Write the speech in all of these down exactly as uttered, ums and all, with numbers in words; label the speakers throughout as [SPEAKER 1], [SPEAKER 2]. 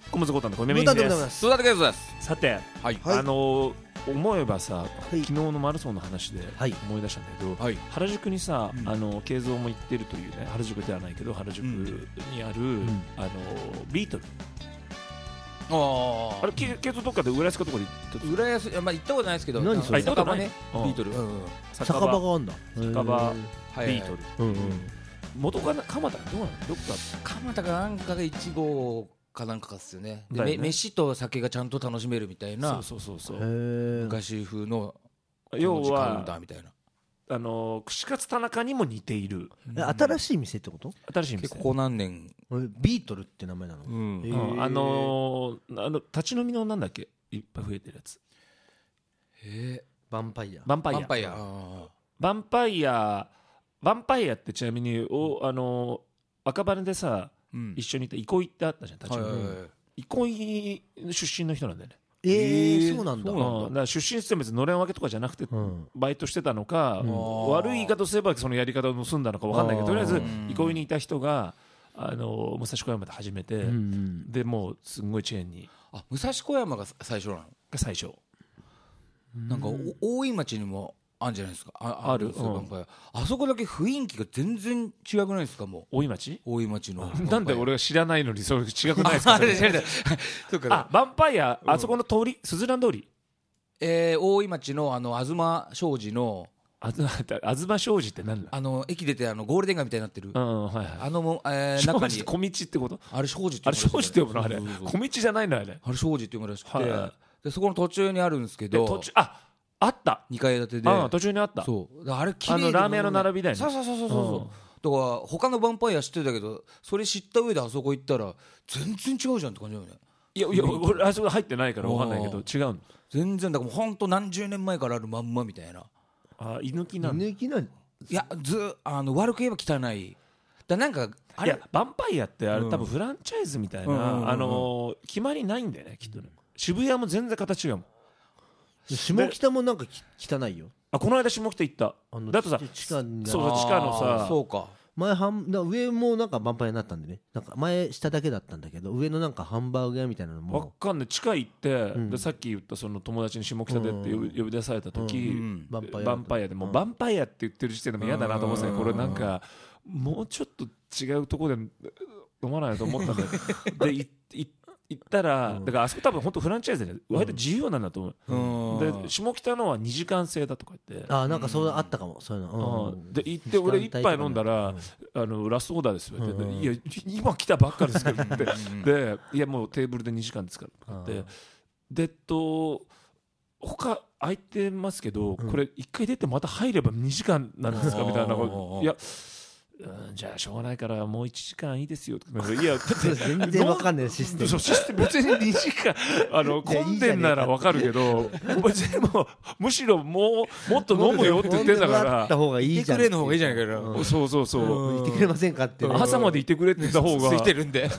[SPEAKER 1] 小松ゴタンの小
[SPEAKER 2] ム
[SPEAKER 1] 宮
[SPEAKER 2] タでございます。
[SPEAKER 3] そうだけです
[SPEAKER 1] さて、
[SPEAKER 3] はい
[SPEAKER 2] はい
[SPEAKER 1] あの思えばさ、
[SPEAKER 2] い
[SPEAKER 1] 昨日のマルソンの話で
[SPEAKER 2] はい
[SPEAKER 1] 思い出したんだけど、
[SPEAKER 3] はい
[SPEAKER 1] 原宿にさ、
[SPEAKER 3] うん
[SPEAKER 1] あの慶三も行ってるというね、原宿ではないけど原宿にある、
[SPEAKER 2] ん
[SPEAKER 1] あのビートル、
[SPEAKER 3] あ
[SPEAKER 1] あれ慶三どっかで浦安かどこで行った
[SPEAKER 3] 浦安、まあ行ったことないですけど、
[SPEAKER 2] 何それ
[SPEAKER 3] 酒場ね、
[SPEAKER 1] うん
[SPEAKER 3] ビートル、うんうん、
[SPEAKER 2] 酒場があんだ。
[SPEAKER 1] 酒場
[SPEAKER 3] はい
[SPEAKER 1] ビートル、
[SPEAKER 2] うんうん。
[SPEAKER 1] 元がな蒲田どうなの、どっか
[SPEAKER 3] 蒲田かなんかがいち号かなんかかっすよね。で
[SPEAKER 1] だよね
[SPEAKER 3] め飯と酒がちゃんと楽しめるみたいな、
[SPEAKER 1] そうそうそうそう、
[SPEAKER 2] へえ。
[SPEAKER 3] 昔風の
[SPEAKER 1] 要
[SPEAKER 3] カウン
[SPEAKER 1] は
[SPEAKER 3] ターみたいな。
[SPEAKER 1] あの串カツ田中にも似ている
[SPEAKER 2] え新しい店ってこと？
[SPEAKER 1] 新しい店、
[SPEAKER 3] 結構ここ何年、
[SPEAKER 2] えビートルって名前なの？
[SPEAKER 3] うん
[SPEAKER 2] へ
[SPEAKER 1] うんあのーあの立ち飲みのなんだっけ、いっぱい増えてるやつ、
[SPEAKER 3] え
[SPEAKER 2] ヴァンパイア。
[SPEAKER 1] ヴァンパイア
[SPEAKER 3] ー、バンパイア、あ
[SPEAKER 1] ヴァンパイアヴァンパイアってちなみにおあのー赤羽でさ
[SPEAKER 3] ーうん
[SPEAKER 1] 一緒にいた憩いってあったじゃん、立ち飲み、
[SPEAKER 3] はいはいはい
[SPEAKER 1] 憩い出身の人なんだよね、
[SPEAKER 2] ええ
[SPEAKER 3] えー
[SPEAKER 2] そうなんだ。
[SPEAKER 3] そうなんだ
[SPEAKER 1] うんだから出身って別にのれん分けとかじゃなくて、
[SPEAKER 2] うん
[SPEAKER 1] バイトしてたのか、
[SPEAKER 2] うん
[SPEAKER 1] 悪い言い方をすればそのやり方を盗んだのか分かんないけど、とりあえず
[SPEAKER 3] うん
[SPEAKER 1] 憩いにいた人があの武蔵小山で始めて、
[SPEAKER 2] うんうん。
[SPEAKER 1] でもうすんごいチェーンに
[SPEAKER 3] あ、武蔵小山が最初なの。
[SPEAKER 1] が最初
[SPEAKER 3] なんかお大井町にもあるんじゃないですか。あ
[SPEAKER 1] ある
[SPEAKER 3] んですよ
[SPEAKER 1] うん
[SPEAKER 3] バンパイア。あそこだけ雰囲気が全然違くないですか。もう
[SPEAKER 1] 大井町
[SPEAKER 3] 大井町の
[SPEAKER 1] なんで俺が知らないのにそれ違くないですか
[SPEAKER 3] あ
[SPEAKER 1] それ
[SPEAKER 3] れれそうか
[SPEAKER 1] あ、ヴァンパイア、あそこの通り、スズラン通り、
[SPEAKER 3] えー大井町のあの東商事の
[SPEAKER 1] あず東商事って何だ。
[SPEAKER 3] あの駅出てあのゴールデン街みたいになってる
[SPEAKER 1] うんはいはい。
[SPEAKER 3] あのも、えー、
[SPEAKER 1] 商
[SPEAKER 3] 中に
[SPEAKER 1] 事って小道ってこと？
[SPEAKER 3] あれ商事って
[SPEAKER 1] あれ商事って呼ぶのあれ。
[SPEAKER 3] そうそうそう
[SPEAKER 1] 小道じゃないのあれ。
[SPEAKER 3] あれ商事って呼ぶらしくて、
[SPEAKER 1] はい
[SPEAKER 3] でそこの途中にあるんですけ
[SPEAKER 1] で
[SPEAKER 3] ど
[SPEAKER 1] 途中ああった。
[SPEAKER 3] にかい建てで
[SPEAKER 1] あ途中にあった。
[SPEAKER 3] そうだからあれ綺麗
[SPEAKER 1] あのラーメン屋の並びだよね
[SPEAKER 3] そうそうそうそうそう、だから他のヴァンパイア知ってたけどそれ知った上であそこ行ったら全然違うじゃんって感じだよね。
[SPEAKER 1] いやいや俺あそこ入ってないからわかんないけど違うの。
[SPEAKER 3] 全然だからもうほんと何十年前からあるまんまみたいな。
[SPEAKER 1] あ居抜きなんだ。い
[SPEAKER 2] 抜きな。
[SPEAKER 3] いやずあの悪く言えば汚いだなんかあれ
[SPEAKER 1] やヴァンパイアってあれ
[SPEAKER 3] うん
[SPEAKER 1] 多分フランチャイズみたい
[SPEAKER 3] うんうんうんうん
[SPEAKER 1] なあの決まりないんだよねきっとね。渋谷も全然形違うもん。
[SPEAKER 2] 下北もなんかき汚いよ。
[SPEAKER 1] あこの間下北行った。
[SPEAKER 2] あの
[SPEAKER 1] だとさ
[SPEAKER 2] 地下に
[SPEAKER 1] そう地下のさ
[SPEAKER 3] あーそうか
[SPEAKER 2] 前半な上もなんかヴァンパイアになったんでね。なんか前下だけだったんだけど上のなんかハンバーグ屋みたいなの
[SPEAKER 1] わ
[SPEAKER 2] も
[SPEAKER 1] かんない地下行って、
[SPEAKER 2] ん
[SPEAKER 1] でさっき言ったその友達に下北でって呼び,、呼び出された時、
[SPEAKER 3] うん
[SPEAKER 2] ヴァンパイア
[SPEAKER 1] ヴァンパイアでもうヴァンパイアって言ってる時点でも嫌だなと思ってたけどこれなんかもうちょっと違うところで飲まないと思ったんだよでいい行ったらだからあそこ多分本当フランチャイズで割と自由なんだと思う、
[SPEAKER 3] うん
[SPEAKER 1] で下北のはにじかん制だとか言って、
[SPEAKER 2] あなんかそうあったかもそういうの。
[SPEAKER 1] うんで行って俺一杯飲んだら、あのラストオーダーですよって言って、いや今来たばっかですけどってでいやもうテーブルでにじかんですからってでえっと他空いてますけど、これ一回出てまた入ればにじかんなんですかみたいなこといやうんじゃあしょうがないからもういちじかんいいですよっていやだって
[SPEAKER 2] 全然わかんないシステム。
[SPEAKER 1] そうシステム別ににじかんあの混んでんならわかるけど別にもうむしろもうもっと飲むよって言ってんだか
[SPEAKER 2] あった方がいいじゃん。
[SPEAKER 3] いてくれの方がいいじゃないかよ
[SPEAKER 1] らそうそうそう
[SPEAKER 2] いてくれませんかってね。
[SPEAKER 1] 朝までいてくれって言った方が
[SPEAKER 3] ついてるんで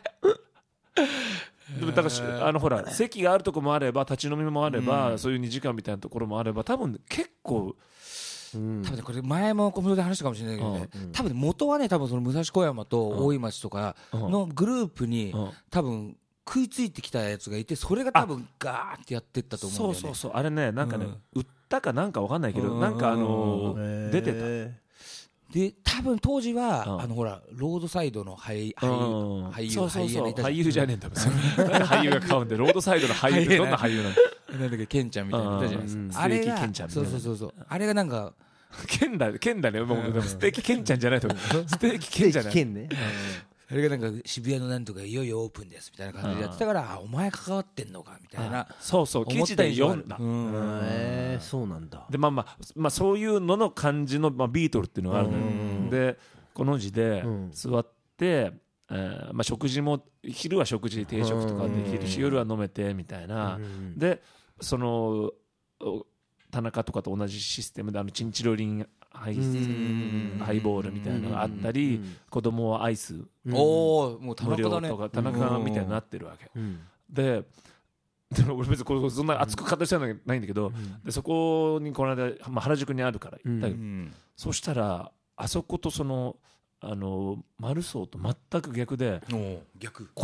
[SPEAKER 1] でもだからしあのほら席があるとこもあれば立ち飲みもあれば、そういうにじかんみたいなところもあれば多分結構
[SPEAKER 2] うん
[SPEAKER 3] 多分ねこれ前もコメントで話したかもしれないけどね、多分ね元はね多分その武蔵小山と大井町とかのグループに
[SPEAKER 1] うん
[SPEAKER 3] 多分食いついてきたやつがいてそれが多分ガーってやってったと思うんだよね。
[SPEAKER 1] そうそうそうあれねなんかね、売ったかなんかわかんないけど、
[SPEAKER 3] うん
[SPEAKER 1] なんかあの
[SPEAKER 2] へー
[SPEAKER 1] 出てた
[SPEAKER 3] で多分当時は、
[SPEAKER 1] うん
[SPEAKER 3] あのほらロードサイドの俳
[SPEAKER 1] うん
[SPEAKER 3] 俳優
[SPEAKER 1] そうそうそう
[SPEAKER 3] 俳優がいたじゃん
[SPEAKER 1] 俳優じゃねえんだ俳優が買うんでロードサイドの俳優ってどんな俳優なの
[SPEAKER 3] なんだっけケンちゃんみたいなのいたじゃないですか、
[SPEAKER 1] うん
[SPEAKER 3] あれ
[SPEAKER 1] ステーキケ
[SPEAKER 3] が
[SPEAKER 1] ンちゃんみたいな
[SPEAKER 3] そうそうそうそうあれがなんか
[SPEAKER 1] ケンだケンだねもうでもステーキケンちゃんじゃないと思うステーキケンじゃない
[SPEAKER 2] 県ね。
[SPEAKER 3] あれがなんか渋谷のなんとかいよいよオープンですみたいな感じでやってたからあお前関わってんのかみたいな
[SPEAKER 1] そうそう記事で読んだ、
[SPEAKER 3] うん
[SPEAKER 2] へーそうなんだ。
[SPEAKER 1] でまあまあ、まあ、そういうのの感じの、まあ、ビートルっていうのがあるのよ、でこの字で
[SPEAKER 2] うん
[SPEAKER 1] 座って、えーまあ、食事も昼は食事定食とかできるし夜は飲めてみたいな、
[SPEAKER 2] うん
[SPEAKER 1] でそのお田中とかと同じシステムであのチンチロリンハイ
[SPEAKER 2] うん
[SPEAKER 1] ハイボールみたいなのがあったり、
[SPEAKER 2] うん
[SPEAKER 1] 子供はアイス
[SPEAKER 3] おおもう田
[SPEAKER 1] 無料
[SPEAKER 3] 中だね
[SPEAKER 1] とか田中みたいになってるわけ、
[SPEAKER 2] うん
[SPEAKER 1] ででも俺別にこれそんな熱く語りたいのはないんだけど、でそこにこの間、まあ、原宿にあるから行ったよ、
[SPEAKER 3] うん
[SPEAKER 1] そしたらあそことそのあのマルソーと全く逆で
[SPEAKER 3] おー逆
[SPEAKER 1] これ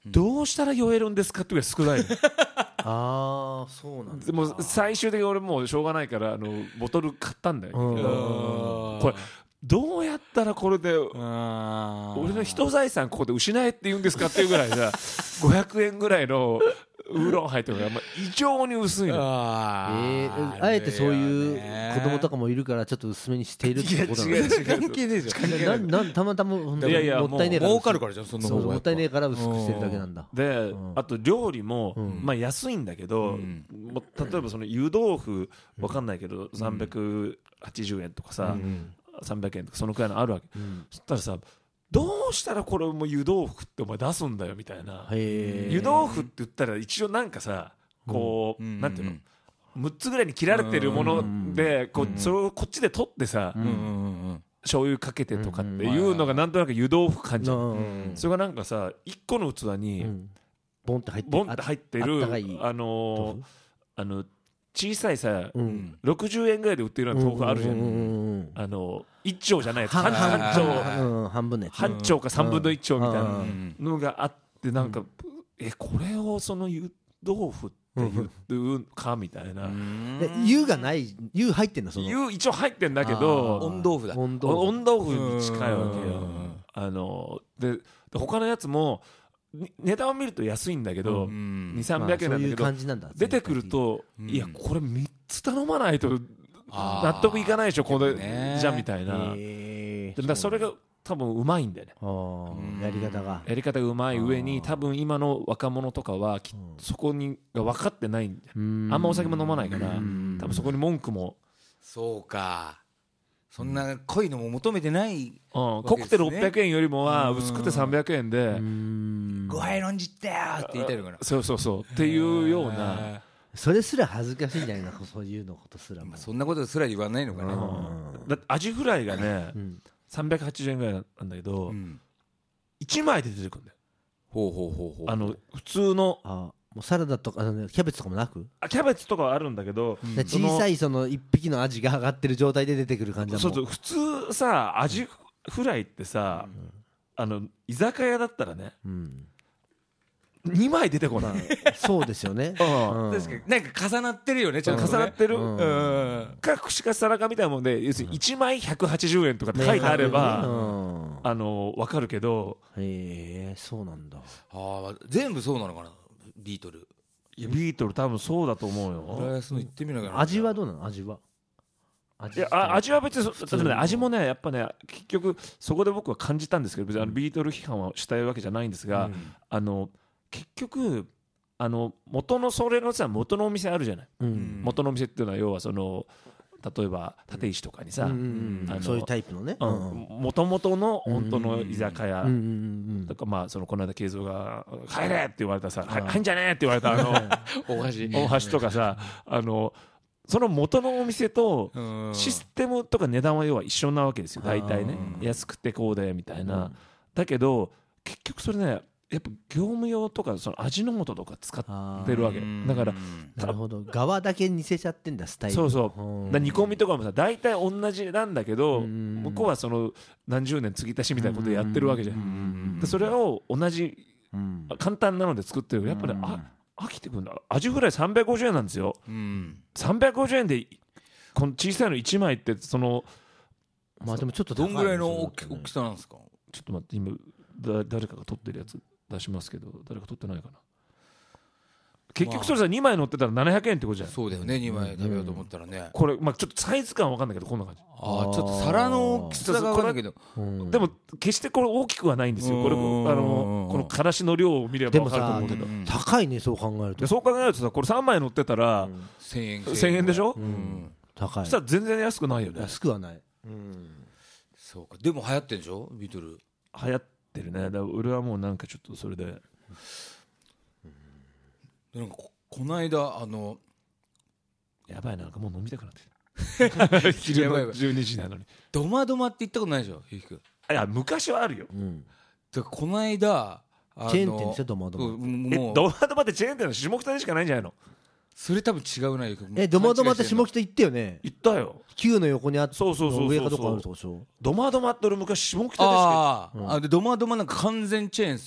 [SPEAKER 1] どうしたら酔えるんですかってぐらい少ないの
[SPEAKER 2] ああそうなんだ。
[SPEAKER 1] でも最終的に俺もうしょうがないからあのボトル買ったんだよ、
[SPEAKER 2] うん
[SPEAKER 1] これどうやったらこれで俺の人財産ここで失えって言うんですかっていうぐらいさごひゃくえんぐらいのウーロン入ってるから、まあ、異常に薄いの。
[SPEAKER 3] あ
[SPEAKER 2] えー、あえてそういう子供とかもいるからちょっと薄めにしているってことなの。
[SPEAKER 3] 違う違う関係ねえじゃん。
[SPEAKER 2] ななたまたま本当に
[SPEAKER 1] いやいや
[SPEAKER 2] もったいねえから
[SPEAKER 3] 儲かるからじゃんそんな
[SPEAKER 2] そうもったいねえから薄くしてるだけなんだ。
[SPEAKER 1] で、
[SPEAKER 2] うん、
[SPEAKER 1] あと料理も、
[SPEAKER 2] うん
[SPEAKER 1] まあ安いんだけど、うん、も例えばその湯豆腐わかんないけど、うん、さんびゃくはちじゅうえんとかさ、うん、さんびゃくえんとかそのくらいのあるわけ、うん、そしたらさどうしたらこれも湯豆腐ってお前出すんだよみたいな。湯豆腐って言ったら一応なんかさこう、うん、なんていうのむっつぐらいに切られてるものでこうそれをこっちで取ってさ、うんうん、醤油かけてとかっていうのがなんとなく湯豆腐感じゃん、うん、それがなんかさいっこの器に、うん、
[SPEAKER 2] ボンって入って
[SPEAKER 1] ボンって入ってるあ、あのー、あの小さいさ、うん、ろくじゅうえんぐらいで売ってるような豆腐あるじゃん、うんうんうん、あの一丁じゃないやつ半丁
[SPEAKER 2] 半分のやつ
[SPEAKER 1] 半丁かさんぶんのいち丁みたいなのがあってなんか、うん、えこれをその湯豆腐って言うかみたいな。
[SPEAKER 2] 湯がない湯入ってんだその
[SPEAKER 1] 湯一応入ってんだけど
[SPEAKER 3] 温豆腐だ
[SPEAKER 1] 温豆腐に近いわけよ。あので他のやつも値段を見ると安いんだけど、うん、にせんさんびゃくえんなんだけど、まあ、そういう感じなんだ出てくると、うん、いやこれみっつ頼まないと納得いかないでしょこれじゃみたいな。だからそれが多分うまいんだよね。
[SPEAKER 2] やり方が
[SPEAKER 1] やり方がうまい上に多分今の若者とかはきそこにが分かってないんだよ。あんまお酒も飲まないから多分そこに文句も
[SPEAKER 3] そうかそんな濃いのも求めてない、
[SPEAKER 1] うん、濃くてろっぴゃくえんよりもは薄くてさんびゃくえんで
[SPEAKER 3] ご杯飲んじったよって言いたいのかな。
[SPEAKER 1] そうそうそうっていうような
[SPEAKER 2] それすら恥ずかしいんじゃないのそういうのことすらも、
[SPEAKER 3] まあ、そんなことすら言わないのかな。
[SPEAKER 1] だってアジフライがね、うん、さんびゃくはちじゅうえんぐらいなんだけど、うん、いちまいで出てくるんだよ。
[SPEAKER 3] ほうほうほうほう
[SPEAKER 1] あの普通の
[SPEAKER 2] あもうサラダとかあのキャベツとかもなく
[SPEAKER 1] あキャベツとかはあるんだけど、
[SPEAKER 2] うん、小さいその一匹のアジが上がってる状態で出てくる感じだもん。
[SPEAKER 1] そうそう普通さアジフライってさ、うん、あの居酒屋だったらね、うん、にまい出てこない。
[SPEAKER 2] そうですよね、
[SPEAKER 3] うん、確かになんか重なってるよねちょっとね
[SPEAKER 1] 重なってる、
[SPEAKER 3] うんうん、
[SPEAKER 1] か串か皿かみたいなもんで要するにいちまいひゃくはちじゅうえんとかって書いてあれば、ねうん、あの分かるけど
[SPEAKER 2] へえそうなんだ。
[SPEAKER 3] あ全部そうなのかなビートル。
[SPEAKER 1] いやビートル多分そうだと思うよ。
[SPEAKER 3] 浦安の行ってみながら
[SPEAKER 2] 味はどうなの味は。
[SPEAKER 1] いやあ味は別に例えばね味もねやっぱね結局そこで僕は感じたんですけど別にあのビートル批判はしたいわけじゃないんですが、うん、あの結局あの元のそれのさ元のお店あるじゃない、うん、元のお店っていうのは要はその例えば立石とかにさ、うん
[SPEAKER 2] うんうん、そういうタイプのね
[SPEAKER 1] もともとの本当の居酒屋とかまあそのこの間慶三が「入れ!」って言われたさ「入んじゃねえ!」って言われたあの
[SPEAKER 3] 大橋
[SPEAKER 1] 大橋とかさあのその元のお店とシステムとか値段は要は一緒なわけですよ大体ね安くてこうでみたいなだけど結局それねやっぱ業務用とかその味の素とか使ってるわけだから
[SPEAKER 2] なるほど側だけ似せちゃってんだスタイル。
[SPEAKER 1] そうそうだ煮込みとかもさ大体同じなんだけど向こうはその何十年継ぎ足しみたいなことでやってるわけじゃん。でそれを同じ簡単なので作ってるやっぱねあ飽きてくるんだ。アジフライさんびゃくごじゅうえんなんですよ。さんびゃくごじゅうえんでこの小さいのいちまいってその
[SPEAKER 2] まあでもちょっと
[SPEAKER 3] どんぐらいの大きさなんですか。
[SPEAKER 1] ちょっと待って今だ誰かが取ってるやつ出しますけど誰か取ってないかな。結局それさにまい乗ってたらななひゃくえんってことじゃん。
[SPEAKER 3] そうだよねにまい食べようと思ったらね、うん、
[SPEAKER 1] これまあちょっとサイズ感は分かんないけどこんな感じ。
[SPEAKER 3] ああちょっと皿の大きさが分かんないけど
[SPEAKER 1] でも決してこれ大きくはないんですよ。これあのこのからしの量を見れば分かると思うけど
[SPEAKER 2] 高いねそう考えると。
[SPEAKER 1] そう考えるとさこれさんまい乗ってたら、うん、
[SPEAKER 3] せんえん
[SPEAKER 1] せんえんでしょ、
[SPEAKER 2] うん、高い。
[SPEAKER 1] そしたら全然安くないよね。
[SPEAKER 2] 安くはない、うん、
[SPEAKER 3] そうか。でも流行ってるでしょビートル。
[SPEAKER 1] 流行ってるね。だから俺はもうなんかちょっとそれで、
[SPEAKER 3] うん、なんか こ, この間あの
[SPEAKER 1] やばいななんかもう飲みたくなってる昼のじゅうにじなのに
[SPEAKER 3] ドマドマって言ったことないでしょゆうきくん。
[SPEAKER 1] いや昔はあるよ、うん、
[SPEAKER 3] だからこの間
[SPEAKER 2] チェーン店でしょドマドマ。
[SPEAKER 1] えドマドマってチェーン店の下北にしかないんじゃないの。
[SPEAKER 3] それ多分違うなゆうきくん。
[SPEAKER 2] えドマドマって下北行ったよね。
[SPEAKER 1] 行ったよ。
[SPEAKER 2] Q の横にあって
[SPEAKER 1] そうそうそうそう
[SPEAKER 2] 上かどこあるとこでしょ。
[SPEAKER 1] ドマドマって俺昔下北でしか
[SPEAKER 3] あ、うん、あでドマドマなんか完全チェーンですよ。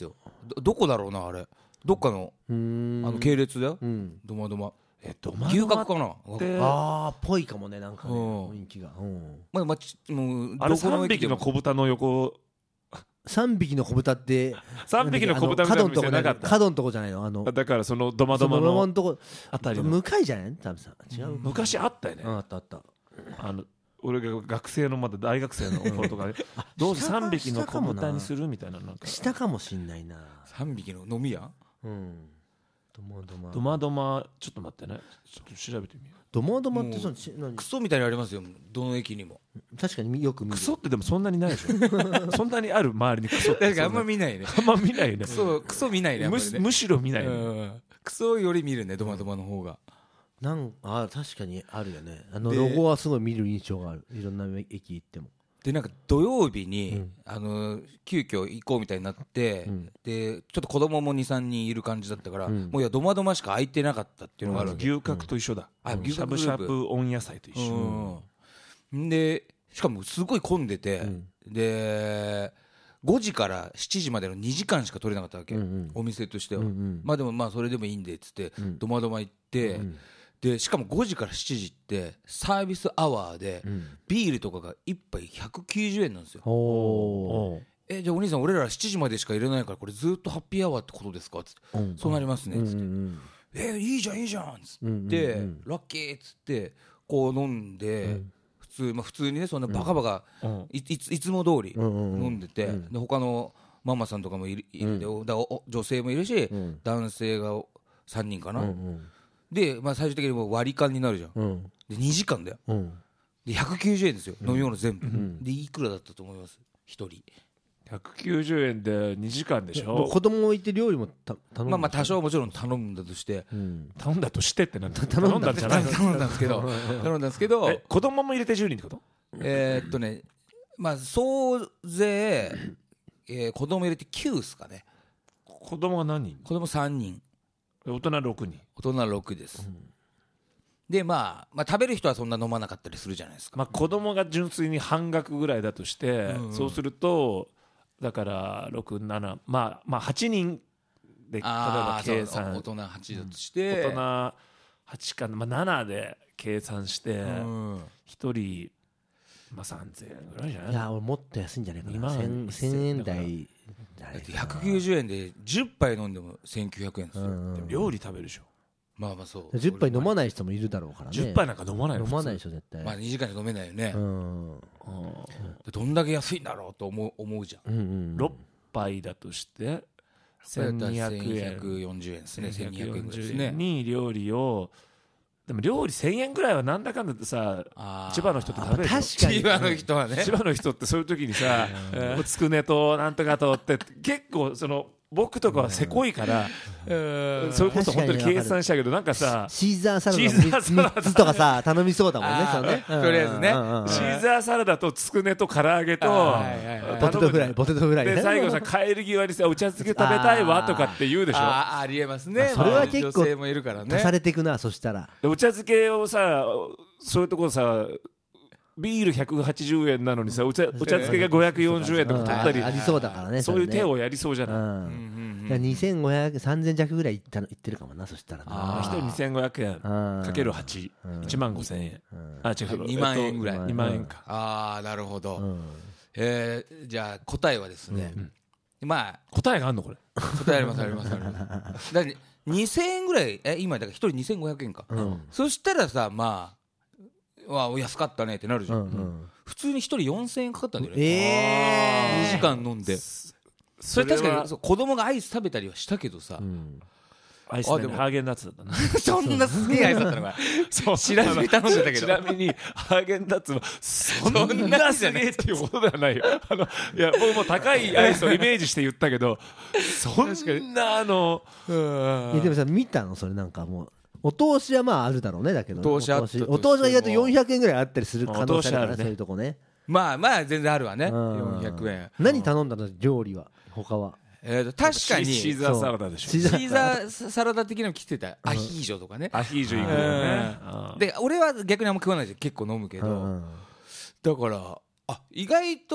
[SPEAKER 3] ど, どこだろうなあれどっかの
[SPEAKER 2] うーん
[SPEAKER 3] あの系列だよ、
[SPEAKER 2] うん、
[SPEAKER 3] ドマドマ
[SPEAKER 1] えっとドマ
[SPEAKER 3] 牛
[SPEAKER 1] ドマ
[SPEAKER 3] 角かな
[SPEAKER 1] って
[SPEAKER 2] あーぽいかもねなんかね
[SPEAKER 3] うん
[SPEAKER 2] 雰囲気が、うん、
[SPEAKER 3] まあまあちもう
[SPEAKER 1] あれ
[SPEAKER 3] どこの
[SPEAKER 1] さんびきの子豚の横
[SPEAKER 2] さんびきの子豚って
[SPEAKER 1] さんびきの子豚みたいな店なかった
[SPEAKER 2] 角のとこじゃないのあの
[SPEAKER 1] だからそのドマドマ
[SPEAKER 2] その
[SPEAKER 1] の
[SPEAKER 2] のとこ
[SPEAKER 1] あたりの
[SPEAKER 2] 向かいじゃない多分さ違う、
[SPEAKER 1] 昔あったよね
[SPEAKER 2] あったあった
[SPEAKER 1] あの俺が学生のまだ大学生の頃とかでどうせさんびきの子豚にするみたいななんか
[SPEAKER 2] 下かもしんないな
[SPEAKER 3] さんびきの飲み屋
[SPEAKER 2] うんドマドマ
[SPEAKER 1] ドマドマちょっと待ってねちょっと調べてみよ
[SPEAKER 2] ドマドマってそのち何
[SPEAKER 3] クソみたいにありますよどの駅にも
[SPEAKER 2] 確かによく見る
[SPEAKER 1] うクソってでもそんなにないでしょそんなにある周りにクソって
[SPEAKER 3] 確かにあんま見ないね
[SPEAKER 1] あんま見ないね
[SPEAKER 3] そうクソ見ないねあんまりね
[SPEAKER 1] むしむしろ見ないね
[SPEAKER 3] うんクソより見るねドマドマの方が
[SPEAKER 2] なんあ確かにあるよねあの
[SPEAKER 3] で
[SPEAKER 2] ロゴはすごい見る印象があるいろんな駅行っても
[SPEAKER 3] でなんか土曜日に、
[SPEAKER 2] うん
[SPEAKER 3] あの急遽行こうみたいになって、
[SPEAKER 2] うん
[SPEAKER 3] でちょっと子供も にさんにんいる感じだったから、
[SPEAKER 2] うん
[SPEAKER 3] もういやドマドマしか空いてなかったっていうのがあるわけ、
[SPEAKER 1] 牛角と一緒だ
[SPEAKER 3] あ牛
[SPEAKER 1] しゃ
[SPEAKER 3] 角グループ
[SPEAKER 1] ぶしゃぶ温野菜と一緒
[SPEAKER 3] うんでしかもすごい混んでて、
[SPEAKER 2] うん
[SPEAKER 3] でごじからしちじまでのにじかんしか取れなかったわけ、
[SPEAKER 2] うんうん
[SPEAKER 3] お店としては、
[SPEAKER 2] うんうん
[SPEAKER 3] まあでもまあそれでもいいんでっつって、
[SPEAKER 2] うん
[SPEAKER 3] ドマドマ行って、
[SPEAKER 2] うん
[SPEAKER 3] でしかもごじからしちじってサービスアワーで、
[SPEAKER 2] うん
[SPEAKER 3] ビールとかがいっぱいひゃくきゅうじゅうえんなんですよ。
[SPEAKER 2] おお
[SPEAKER 3] えじゃあお兄さん俺らしちじまでしか入れないからこれずっとハッピーアワーってことですかっつって、
[SPEAKER 2] うん
[SPEAKER 3] そうなりますねっつって、
[SPEAKER 2] うんうん
[SPEAKER 3] えいいじゃんいいじゃんっつって、
[SPEAKER 2] うんうんうん
[SPEAKER 3] ラッキーっつってこう飲んで、
[SPEAKER 2] うん
[SPEAKER 3] 普通まあ普通にねそんなバカバカ、
[SPEAKER 1] うん
[SPEAKER 3] いいついつも通り
[SPEAKER 2] うんうんうん
[SPEAKER 3] 飲んでて、
[SPEAKER 2] うん
[SPEAKER 3] で他のママさんとかもいるいるで、
[SPEAKER 2] う
[SPEAKER 3] だお女性もいるし、
[SPEAKER 2] うん
[SPEAKER 3] 男性がさんにんかな、
[SPEAKER 2] うんうん
[SPEAKER 3] で、まあ、最終的にもう割り勘になるじゃん
[SPEAKER 2] うん
[SPEAKER 3] でにじかんだよ
[SPEAKER 2] うん
[SPEAKER 3] でひゃくきゅうじゅうえんですよ、飲み物全部、
[SPEAKER 2] ん
[SPEAKER 3] でいくらだったと思いますひとり
[SPEAKER 1] ひゃくきゅうじゅうえんでにじかんでしょ
[SPEAKER 2] もう子供置いて料理もた頼む
[SPEAKER 3] まあまあ多少もちろん頼んだとして
[SPEAKER 2] うん
[SPEAKER 1] 頼んだとしてってなんだ
[SPEAKER 2] 頼んだ
[SPEAKER 1] んじゃないの
[SPEAKER 3] 頼んだんですけど頼んだんですけど
[SPEAKER 1] え子供も入れてじゅうにんってこと
[SPEAKER 3] えーっとねまあ総勢、えー、子供入れてきゅうですかね
[SPEAKER 1] 子供が何人
[SPEAKER 3] 子供さんにん
[SPEAKER 1] 大人ろくにん
[SPEAKER 3] 大人ろくです、で、まあ、まあ食べる人はそんな飲まなかったりするじゃないですか、
[SPEAKER 1] まあ子供が純粋に半額ぐらいだとして
[SPEAKER 3] うんうん
[SPEAKER 1] そうするとだからろく、ななまあまあはちにんで例えば
[SPEAKER 3] あー
[SPEAKER 1] 計算
[SPEAKER 3] そう大人はちだとして、
[SPEAKER 1] 大人はちかなまあななで計算して
[SPEAKER 3] うん
[SPEAKER 1] ひとりまあさんぜんえんぐらいじゃない
[SPEAKER 2] いや俺もっと安いんじゃないか
[SPEAKER 1] に
[SPEAKER 2] な
[SPEAKER 1] まん
[SPEAKER 2] せんえん台
[SPEAKER 3] だってひゃくきゅうじゅうえんでじゅっぱい飲んでもせんきゅうひゃくえんですよ、
[SPEAKER 2] うん
[SPEAKER 1] でも料理食べるでしょ
[SPEAKER 3] まあまあそう
[SPEAKER 2] じゅっぱい飲まない人もいるだろうからね
[SPEAKER 1] じゅっぱいなんか飲まないの
[SPEAKER 2] 飲まない
[SPEAKER 1] 普
[SPEAKER 2] でしょ絶対
[SPEAKER 3] まあにじかんじゃ飲めないよね、
[SPEAKER 2] うん
[SPEAKER 3] でどんだけ安いんだろうと思う思うじゃん
[SPEAKER 2] うんうん
[SPEAKER 1] ろっぱいだとしてせんにひゃくえん
[SPEAKER 3] せんひゃくよんじゅうえんですねせんにひゃくえんぐらいですね
[SPEAKER 1] に料理をでも料理せんえんぐらいはなんだかんだってさ
[SPEAKER 3] あー
[SPEAKER 1] 千葉の人って食べるよ
[SPEAKER 2] あ確かに
[SPEAKER 3] 千葉の人はね
[SPEAKER 1] 千葉の人ってそういう時にさつくねとなんとかとって結構その僕とかはせこいからそれこそ本当に計算したけどなんかさ
[SPEAKER 2] シーザーサラダ
[SPEAKER 1] シーザーサラダ
[SPEAKER 2] みっつとかさ頼みそうだもんね
[SPEAKER 3] あー
[SPEAKER 2] そのね
[SPEAKER 3] とりあえずね
[SPEAKER 2] うんうんうん
[SPEAKER 1] シーザーサラダとつくねと唐揚げと
[SPEAKER 3] はいはいはい
[SPEAKER 2] ポテトフライポテトフライね
[SPEAKER 1] で最後さ帰り際にさお茶漬け食べたいわとかって言うでしょ
[SPEAKER 3] あーありえますね
[SPEAKER 2] それは結構
[SPEAKER 3] 女性もいるからね
[SPEAKER 2] 足されていくなそしたら
[SPEAKER 1] でお茶漬けをさそういうとこさビールひゃくはちじゅうえんなのにさお茶お茶漬けがごひゃくよんじゅうえんとか取ったり
[SPEAKER 2] ありそうだからね
[SPEAKER 1] そういう手
[SPEAKER 2] を
[SPEAKER 1] をやりそうじゃない
[SPEAKER 2] にせんごひゃく、さんぜん弱ぐらいいったのいってるかもなそしたらな
[SPEAKER 3] あー
[SPEAKER 1] 一人にせんごひゃくえん
[SPEAKER 2] か
[SPEAKER 1] かけるはちいちまんごせんえんあ違う
[SPEAKER 3] にまんえんぐらい
[SPEAKER 1] にまんえんか
[SPEAKER 3] ああなるほど、えー、じゃあ答えはですね、まあ
[SPEAKER 1] 答えがあんのこれ
[SPEAKER 3] 答えありますありますありますだってにせんえんぐらいえ今だから一人にせんごひゃくえんか、
[SPEAKER 2] うん
[SPEAKER 3] そしたらさまあわあ安かったねってなるじゃん、
[SPEAKER 2] うんうん
[SPEAKER 3] 普通に一人よんせんえんかかったんだよね、
[SPEAKER 2] え
[SPEAKER 3] にじかん飲んでそれ確かにそう子供がアイス食べたりはしたけどさ、
[SPEAKER 2] うん
[SPEAKER 1] アイス
[SPEAKER 3] あでも
[SPEAKER 1] ねハーゲンダッツだったな
[SPEAKER 3] そんなすげえアイスだったのか
[SPEAKER 1] そう
[SPEAKER 3] 知らずに頼んでたけど
[SPEAKER 1] ちなみにハーゲンダッツはそんなすげえっていうことではないよあのいや僕も高いアイスをイメージして言ったけどそんなあの
[SPEAKER 2] えでもさ見たのそれなんかもうお通しはまああるだろうねだけど
[SPEAKER 3] お通しあったとしても
[SPEAKER 2] お通しが意外とよんひゃくえんぐらいあったりする可能性あるから
[SPEAKER 1] お通しあるね
[SPEAKER 2] そういうとこね
[SPEAKER 3] まあまあ全然あるわね
[SPEAKER 2] うん
[SPEAKER 3] よんひゃくえん
[SPEAKER 2] 何頼んだの料理は他は
[SPEAKER 3] えーと確かに
[SPEAKER 1] シーザーサラダでしょ
[SPEAKER 2] シ
[SPEAKER 3] シーザーサラダ的なの来てたアヒージョとかね
[SPEAKER 1] アヒージョいくよねうん
[SPEAKER 3] で俺は逆にあんま食わないで結構飲むけど、
[SPEAKER 2] うんうん
[SPEAKER 3] だからあ意外と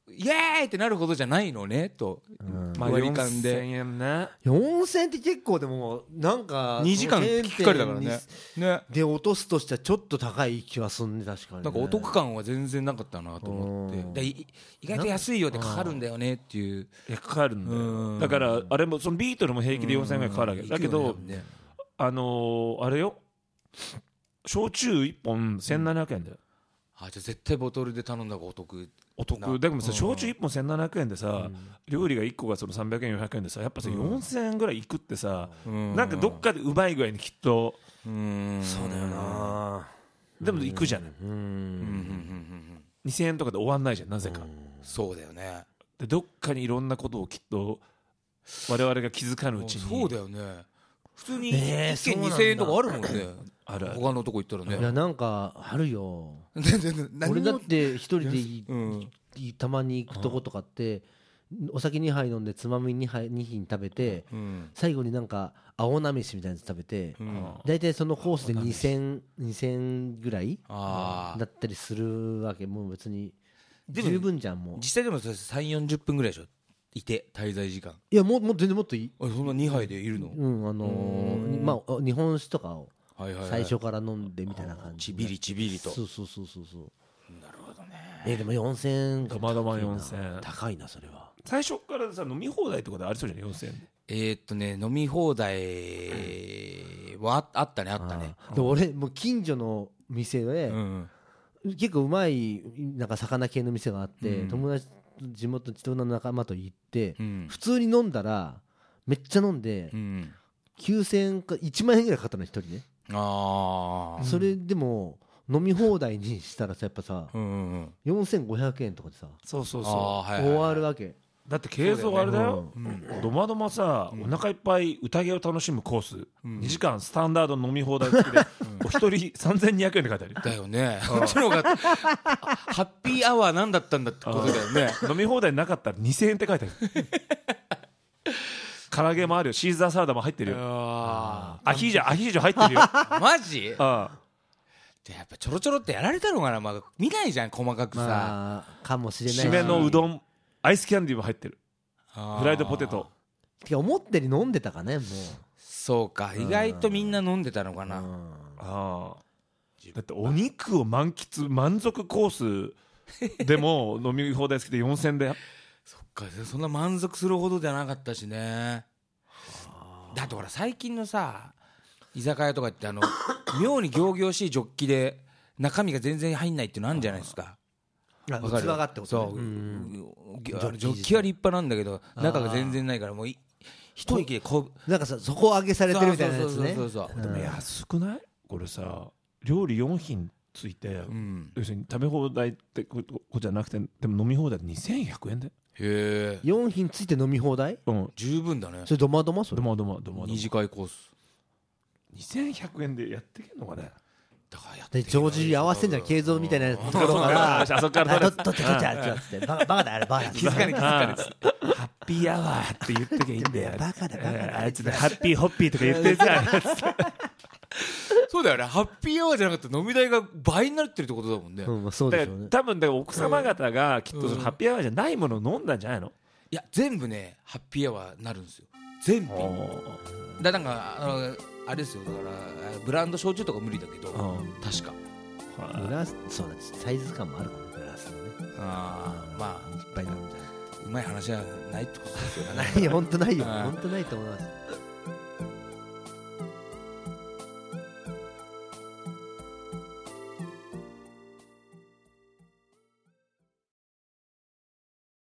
[SPEAKER 3] イエーイってなるほどじゃないのねと、
[SPEAKER 2] うん
[SPEAKER 1] まあ
[SPEAKER 3] 割り勘で
[SPEAKER 1] よんせんえんね。
[SPEAKER 2] よんせんえんって結構でもなんか
[SPEAKER 3] にじかん聞きかれたからねね、
[SPEAKER 2] で落とすとしてはちょっと高い気はすんね確かにね。
[SPEAKER 3] なんかお得感は全然なかったなと思っ
[SPEAKER 2] うん
[SPEAKER 3] て、でい意外と安いよってかかるんだよねっていう。
[SPEAKER 1] いやかかるんだ
[SPEAKER 3] うん
[SPEAKER 1] よ。だからあれもそのビートルも平気でよんせんえんぐらいかかるわけだけど、
[SPEAKER 3] ね、
[SPEAKER 1] あのーあれよ、焼酎いっぽんせんななひゃくえんだよ。
[SPEAKER 3] あ、じゃあ絶対ボトルで頼んだ方がお得。
[SPEAKER 1] お得
[SPEAKER 3] な
[SPEAKER 1] でもさ、
[SPEAKER 3] うん
[SPEAKER 1] 焼酎いっぽんせんななひゃくえんでさ、料理がいっこがそのさんびゃくえんよんひゃくえんでさ、やっぱさよんせんえんぐらいいくってさ、
[SPEAKER 3] うん
[SPEAKER 1] なんかどっかでうまい具合にきっと
[SPEAKER 3] うん
[SPEAKER 2] そうだよな。
[SPEAKER 1] でも行くじゃない、
[SPEAKER 2] うん
[SPEAKER 3] うんうんうんうん
[SPEAKER 1] にせんえんとかで終わんないじゃん、なぜか、
[SPEAKER 3] そうだよね。
[SPEAKER 1] でどっかにいろんなことをきっと我々が気づかぬうちに
[SPEAKER 3] そうだよね。普通に
[SPEAKER 2] えー
[SPEAKER 3] 一軒
[SPEAKER 2] そうなんだ
[SPEAKER 3] にせんえんとかあるもんね。
[SPEAKER 1] あるある。
[SPEAKER 3] 他のとこ行ったらね。
[SPEAKER 2] いやなんかあるよ。
[SPEAKER 3] 全然何も
[SPEAKER 2] 俺だって一人でい
[SPEAKER 3] うん
[SPEAKER 2] いたまに行くとことかってお酒にはい飲んでつまみにはいに品食べて
[SPEAKER 3] うん
[SPEAKER 2] 最後になんか青なめしみたいなやつ食べて
[SPEAKER 3] うん
[SPEAKER 2] 大体そのコースでにせんにせんぐらい
[SPEAKER 3] ああ
[SPEAKER 2] だったりするわけ。もう別に
[SPEAKER 3] でも
[SPEAKER 2] 十分じゃんもう。
[SPEAKER 3] 実際でもさんじゅうよんじゅっぷんぐらいでしょ、いて滞在時間。
[SPEAKER 2] いやもうもう全然もっといい。
[SPEAKER 3] あ、そんなにはいでいるの？
[SPEAKER 2] うんあの
[SPEAKER 3] うん
[SPEAKER 2] ーまあ日本酒とかを
[SPEAKER 3] はいはいはい。
[SPEAKER 2] 最初から飲んでみたいな感じで
[SPEAKER 3] ちびりちびりと。
[SPEAKER 2] そうそうそうそうそう。
[SPEAKER 3] なるほどね。
[SPEAKER 2] えでもよんせんえん
[SPEAKER 1] どまどまよんせんえん
[SPEAKER 2] 高いなそれは。
[SPEAKER 1] 最初からさ飲み放題とかでありそうじゃんよんせんえんで。
[SPEAKER 3] えーっとね、飲み放題はああったね、あったね。
[SPEAKER 2] あーで俺もう近所の店で
[SPEAKER 3] うん
[SPEAKER 2] 結構うまいなんか魚系の店があって
[SPEAKER 3] うん
[SPEAKER 2] 友達地元地元の仲間と行って
[SPEAKER 3] うん
[SPEAKER 2] 普通に飲んだらめっちゃ飲んで
[SPEAKER 3] うん
[SPEAKER 2] きゅうせんえんかいちまんえんぐらいかかったの一人ね。
[SPEAKER 3] ああ。
[SPEAKER 2] それでも飲み放題にしたらさやっぱさ
[SPEAKER 3] うんうんうん。
[SPEAKER 2] よんせんごひゃくえんとかでさ
[SPEAKER 1] そうそう
[SPEAKER 3] あ
[SPEAKER 1] そ
[SPEAKER 3] ーはいはいはい
[SPEAKER 2] 終わるわけ。
[SPEAKER 1] う。だって軽装あれだよ、
[SPEAKER 3] うん
[SPEAKER 1] どまどまさ、
[SPEAKER 3] うん
[SPEAKER 1] お腹いっぱい宴を楽しむコース、
[SPEAKER 3] うん
[SPEAKER 1] にじかんスタンダード飲み放題付きで、お一人さんぜんにひゃくえんで書いてあるよ。
[SPEAKER 3] だよね。こっちの方がハッピーアワーなんだったんだってことだよね。
[SPEAKER 1] 飲み放題なかったらにせんえんって書いてある。唐揚げもあるよ、シーザーサラダも入ってるよ、
[SPEAKER 3] あ
[SPEAKER 1] アヒージョアヒージョ入ってるよ。
[SPEAKER 3] ーマジ？
[SPEAKER 1] あ
[SPEAKER 3] じゃあやっぱちょろちょろってやられたのかな、まあ、見ないじゃん細かくさ、
[SPEAKER 2] まあかもしれないし
[SPEAKER 1] 締めのうどん、アイスキャンディーも入ってる、
[SPEAKER 3] あー
[SPEAKER 1] フライドポテト。
[SPEAKER 2] てか思ったより飲んでたかねも
[SPEAKER 3] そうか、意外とみんな飲んでたのか
[SPEAKER 2] う。
[SPEAKER 3] な、
[SPEAKER 2] うん
[SPEAKER 1] ああ、だってお肉を満喫満足コースでも飲み放題付きでよんせんえんだよ。
[SPEAKER 3] そっか、そんな満足するほどじゃなかったしね。だってほら最近のさ居酒屋とかってあの妙に仰々しいジョッキで中身が全然入んないっていうのあるんじゃないですか。
[SPEAKER 2] あ
[SPEAKER 3] わかる
[SPEAKER 2] 器がってことね
[SPEAKER 3] そう、
[SPEAKER 2] ん
[SPEAKER 3] ぎあのジョッキは立派なんだけど中が全然ないからもうい一息でこう
[SPEAKER 2] なんかさ底上げされてるみたいなやつね。
[SPEAKER 3] そうそうそうそう
[SPEAKER 1] でも安くないこれさ、料理よん品ついて、
[SPEAKER 3] うん
[SPEAKER 1] 要するに食べ放題ってことじゃなくて、でも飲み放題でにせんひゃくえんで、
[SPEAKER 3] へえ
[SPEAKER 2] よん品ついて飲み放題
[SPEAKER 1] うん、
[SPEAKER 3] 十分だね。
[SPEAKER 2] それどまどまそれ
[SPEAKER 1] どまどまどまどま
[SPEAKER 3] 二次会コース
[SPEAKER 1] にせんひゃくえんでやってけんのかね。
[SPEAKER 3] だからやって
[SPEAKER 2] で常時合わせんじゃん形状みたいなところから
[SPEAKER 1] あそこから
[SPEAKER 2] あと取って取っちゃうちょっつってバカバカだあれバカだ
[SPEAKER 3] 気づかれ気づかれ
[SPEAKER 1] ハッピーアワーって言ってきゃいいんだよ。
[SPEAKER 2] バカだバカだ
[SPEAKER 1] えーあいつねハッピーホッピーとか言ってるじゃん。
[SPEAKER 3] そうだよね、ハッピーアワーじゃなかったら飲み代が倍になってるってことだもんね、い
[SPEAKER 2] うんまあそう
[SPEAKER 1] だ
[SPEAKER 2] でしょうね。
[SPEAKER 1] から多分だから奥様方がきっとそのハッピーアワーじゃないものを飲んだんじゃないの。
[SPEAKER 3] や全部ねハッピーアワーになるんですよ全品だ。なんかあのあれですよ、だからブランド焼酎とか無理だけど確か
[SPEAKER 2] グラスそうだサイズ感もあるかもグラスのね。
[SPEAKER 3] あーま
[SPEAKER 2] いっぱい飲んじゃ
[SPEAKER 3] あうまい話じゃないってことですよ
[SPEAKER 2] う。
[SPEAKER 3] ね
[SPEAKER 2] ない本当ないよ
[SPEAKER 3] はい
[SPEAKER 2] 本当ないと思います。